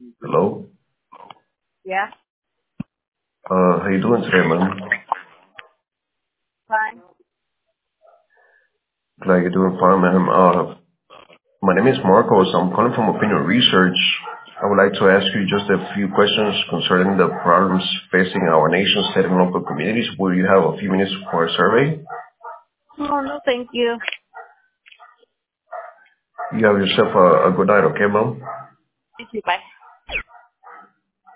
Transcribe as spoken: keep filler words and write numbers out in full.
Hello. Yeah, Uh, how you doing today, man? fine. Glad you're doing fine, man. Uh, my name is Marcos. I'm calling from Opinion Research. I would like to ask you just a few questions concerning the problems facing our nation's state and local communities. Will you have a few minutes for a survey? Oh, no, thank you. You have yourself a, a good night, okay, ma'am? Thank you. Bye.